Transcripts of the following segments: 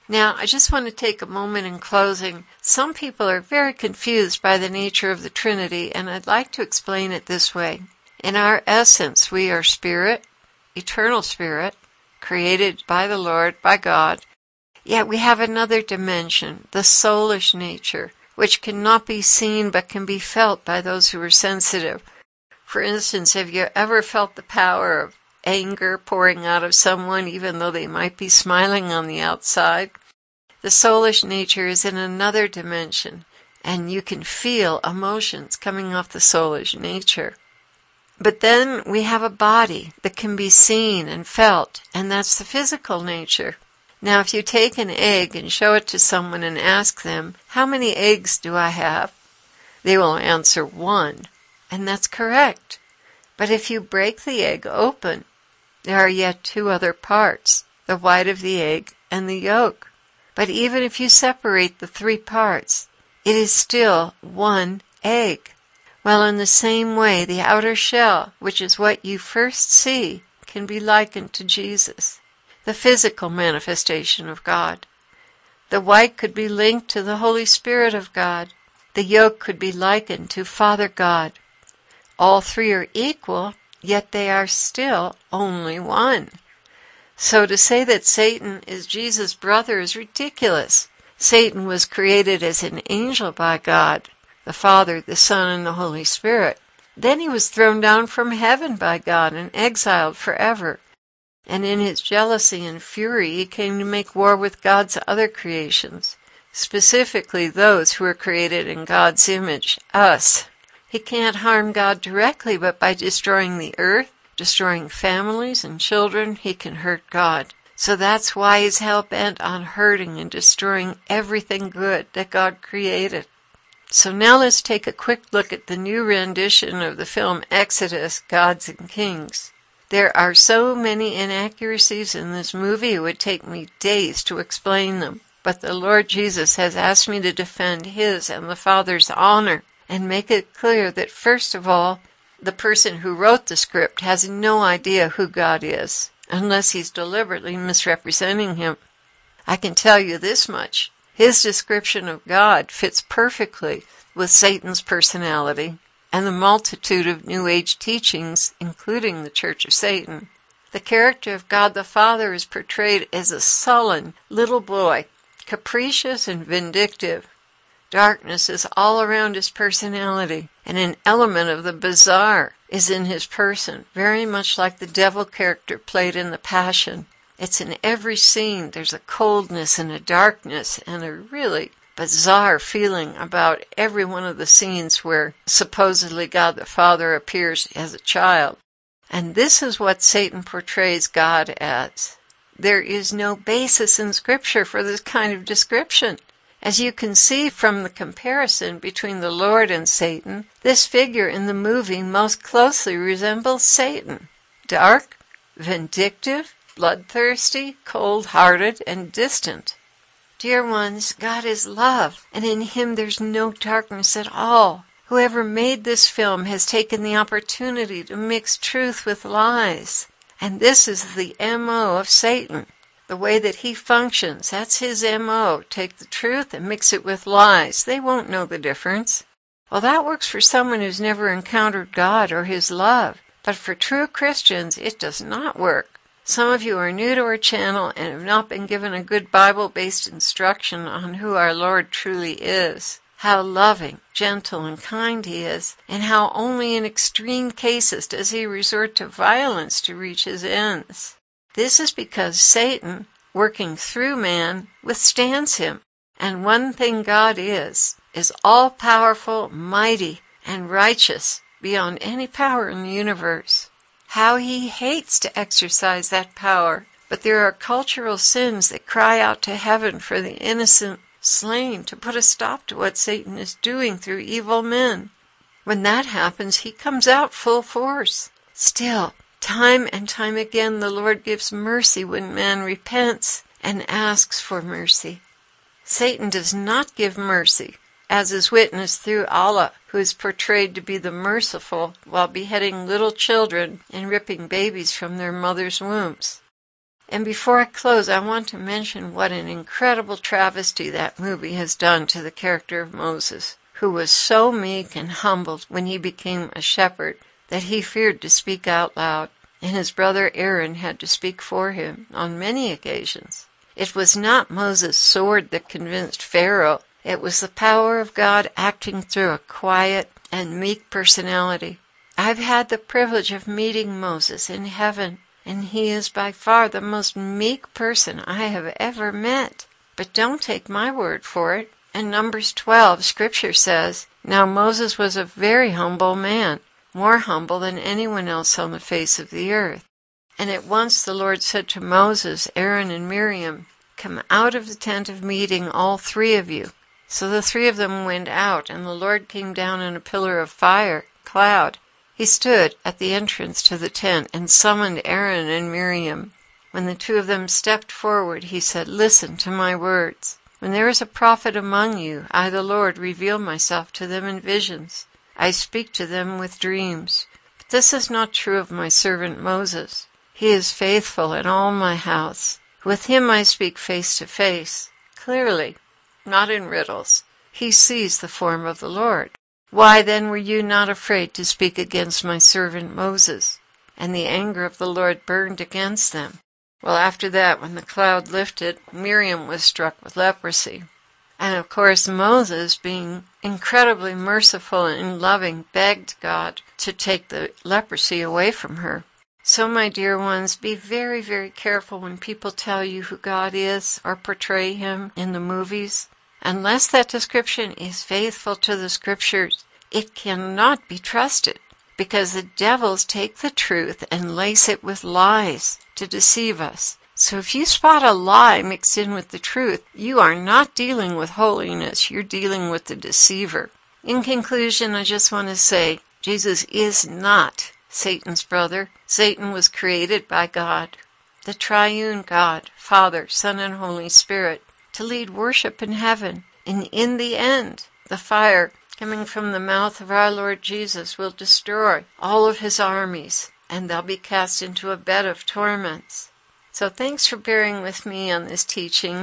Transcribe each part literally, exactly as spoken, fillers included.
Now, I just want to take a moment in closing. Some people are very confused by the nature of the Trinity, and I'd like to explain it this way. In our essence, we are spirit, eternal spirit, created by the Lord, by God. Yet we have another dimension, the soulish nature, which cannot be seen but can be felt by those who are sensitive. For instance, have you ever felt the power of anger pouring out of someone even though they might be smiling on the outside? The soulish nature is in another dimension, and you can feel emotions coming off the soulish nature. But then we have a body that can be seen and felt, and that's the physical nature. Now, if you take an egg and show it to someone and ask them, how many eggs do I have? They will answer one, and that's correct. But if you break the egg open, there are yet two other parts, the white of the egg and the yolk. But even if you separate the three parts, it is still one egg. Well, in the same way, the outer shell, which is what you first see, can be likened to Jesus, the physical manifestation of God. The white could be linked to the Holy Spirit of God. The yolk could be likened to Father God. All three are equal, yet they are still only one. So to say that Satan is Jesus' brother is ridiculous. Satan was created as an angel by God, the Father, the Son, and the Holy Spirit. Then he was thrown down from heaven by God and exiled forever. And in his jealousy and fury, he came to make war with God's other creations, specifically those who were created in God's image, us. He can't harm God directly, but by destroying the earth, destroying families and children, he can hurt God. So that's why he's hell-bent on hurting and destroying everything good that God created. So now let's take a quick look at the new rendition of the film Exodus, Gods and Kings. There are so many inaccuracies in this movie, it would take me days to explain them. But the Lord Jesus has asked me to defend his and the Father's honor and make it clear that, first of all, the person who wrote the script has no idea who God is, unless he's deliberately misrepresenting him. I can tell you this much. His description of God fits perfectly with Satan's personality and the multitude of New Age teachings, including the Church of Satan. The character of God the Father is portrayed as a sullen little boy, capricious and vindictive. Darkness is all around his personality, and an element of the bizarre is in his person, very much like the devil character played in The Passion. It's in every scene. There's a coldness and a darkness and a really bizarre feeling about every one of the scenes where supposedly God the Father appears as a child. And this is what Satan portrays God as. There is no basis in Scripture for this kind of description. As you can see from the comparison between the Lord and Satan, this figure in the movie most closely resembles Satan. Dark, vindictive, bloodthirsty, cold-hearted, and distant. Dear ones, God is love, and in him there's no darkness at all. Whoever made this film has taken the opportunity to mix truth with lies. And this is the M O of Satan. The way that he functions, that's his M O. Take the truth and mix it with lies. They won't know the difference. Well, that works for someone who's never encountered God or his love. But for true Christians, it does not work. Some of you are new to our channel and have not been given a good Bible-based instruction on who our Lord truly is. How loving, gentle, and kind he is, and how only in extreme cases does he resort to violence to reach his ends. This is because Satan, working through man, withstands him. And one thing God is, is all-powerful, mighty, and righteous beyond any power in the universe. How he hates to exercise that power. But there are cultural sins that cry out to heaven for the innocent slain to put a stop to what Satan is doing through evil men. When that happens, he comes out full force. Still, time and time again, the Lord gives mercy when man repents and asks for mercy. Satan does not give mercy, as is witnessed through Allah, who is portrayed to be the merciful while beheading little children and ripping babies from their mothers' wombs. And before I close, I want to mention what an incredible travesty that movie has done to the character of Moses, who was so meek and humbled when he became a shepherd that he feared to speak out loud, and his brother Aaron had to speak for him on many occasions. It was not Moses' sword that convinced Pharaoh. It was the power of God acting through a quiet and meek personality. I've had the privilege of meeting Moses in heaven, and he is by far the most meek person I have ever met. But don't take my word for it. In Numbers twelve, Scripture says, "Now Moses was a very humble man, more humble than anyone else on the face of the earth. And at once the Lord said to Moses, Aaron, and Miriam, 'Come out of the tent of meeting, all three of you.' So the three of them went out, and the Lord came down in a pillar of fire, cloud. He stood at the entrance to the tent and summoned Aaron and Miriam. When the two of them stepped forward, he said, 'Listen to my words. When there is a prophet among you, I, the Lord, reveal myself to them in visions. I speak to them with dreams. But this is not true of my servant Moses. He is faithful in all my house. With him I speak face to face, clearly, not in riddles. He sees the form of the Lord. Why then were you not afraid to speak against my servant Moses?' And the anger of the Lord burned against them. Well, after that, when the cloud lifted, Miriam was struck with leprosy. And of course Moses, being incredibly merciful and loving, begged God to take the leprosy away from her. So, my dear ones, be very, very careful when people tell you who God is or portray him in the movies. Unless that description is faithful to the Scriptures, it cannot be trusted, because the devils take the truth and lace it with lies to deceive us. So if you spot a lie mixed in with the truth, you are not dealing with holiness, you're dealing with the deceiver. In conclusion, I just want to say, Jesus is not Satan's brother. Satan was created by God, the triune God, Father, Son, and Holy Spirit, to lead worship in heaven. And in the end, the fire coming from the mouth of our Lord Jesus will destroy all of his armies, and they'll be cast into a bed of torments. So thanks for bearing with me on this teaching.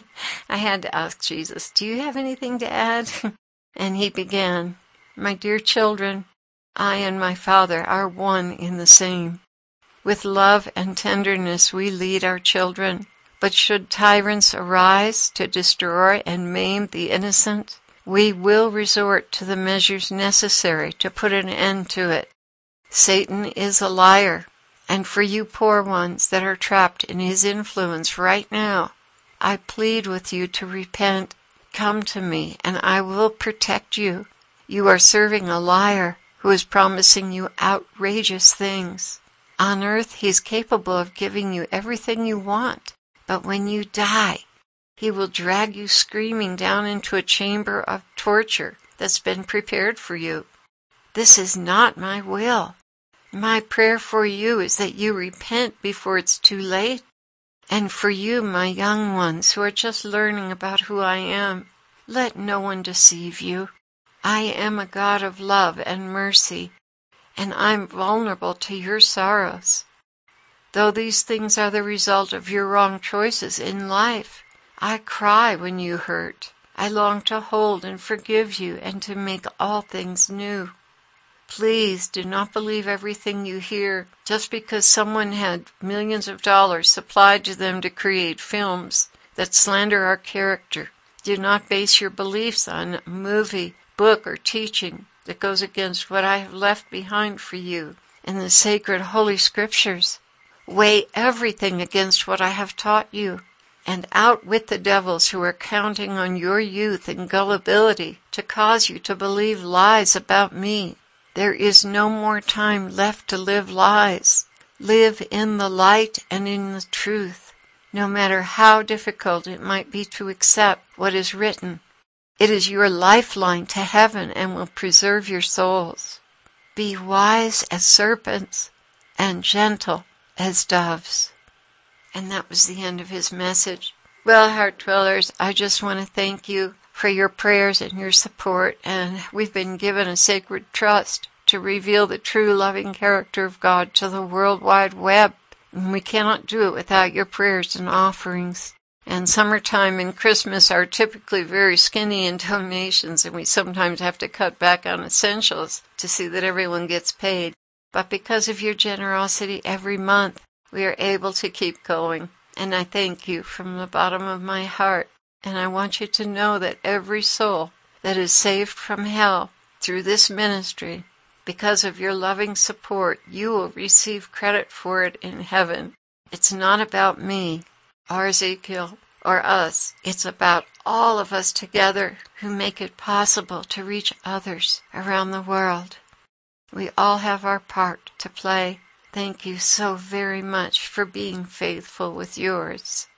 I had to ask Jesus, do you have anything to add? And he began, "My dear children, I and my Father are one in the same. With love and tenderness we lead our children. But should tyrants arise to destroy and maim the innocent, we will resort to the measures necessary to put an end to it. Satan is a liar, and for you poor ones that are trapped in his influence right now, I plead with you to repent. Come to me, and I will protect you. You are serving a liar who is promising you outrageous things. On earth, he's capable of giving you everything you want. But when you die, he will drag you screaming down into a chamber of torture that's been prepared for you. This is not my will. My prayer for you is that you repent before it's too late. And for you, my young ones who are just learning about who I am, let no one deceive you. I am a God of love and mercy, and I'm vulnerable to your sorrows. Though these things are the result of your wrong choices in life, I cry when you hurt. I long to hold and forgive you and to make all things new. Please do not believe everything you hear just because someone had millions of dollars supplied to them to create films that slander our character. Do not base your beliefs on a movie, book, or teaching that goes against what I have left behind for you in the sacred Holy Scriptures. Weigh everything against what I have taught you, and out with the devils who are counting on your youth and gullibility to cause you to believe lies about me. There is no more time left to live lies. Live in the light and in the truth, no matter how difficult it might be to accept what is written. It is your lifeline to heaven and will preserve your souls. Be wise as serpents and gentle as doves." And that was the end of his message. Well, Heart Dwellers, I just want to thank you for your prayers and your support, and we've been given a sacred trust to reveal the true loving character of God to the World Wide Web. And we cannot do it without your prayers and offerings. And summertime and Christmas are typically very skinny in donations, and we sometimes have to cut back on essentials to see that everyone gets paid. But because of your generosity every month, we are able to keep going. And I thank you from the bottom of my heart. And I want you to know that every soul that is saved from hell through this ministry, because of your loving support, you will receive credit for it in heaven. It's not about me, or Ezekiel, or us. It's about all of us together who make it possible to reach others around the world. We all have our part to play. Thank you so very much for being faithful with yours.